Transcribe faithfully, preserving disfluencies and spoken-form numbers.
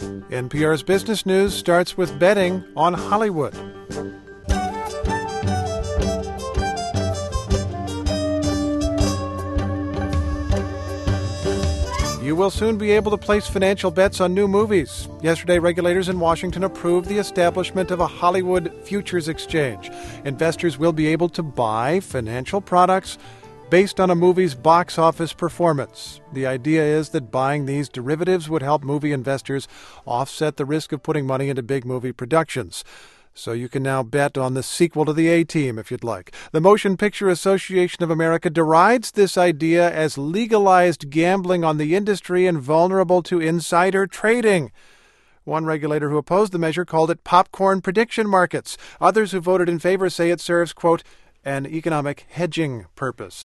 N P R's Business News starts with betting on Hollywood. You will soon be able to place financial bets on new movies. Yesterday, regulators in Washington approved the establishment of a Hollywood futures exchange. Investors will be able to buy financial products based on a movie's box office performance. The idea is that buying these derivatives would help movie investors offset the risk of putting money into big movie productions. So you can now bet on the sequel to the A-Team if you'd like. The Motion Picture Association of America derides this idea as legalized gambling on the industry and vulnerable to insider trading. One regulator who opposed the measure called it popcorn prediction markets. Others who voted in favor say it serves, quote, an economic hedging purpose.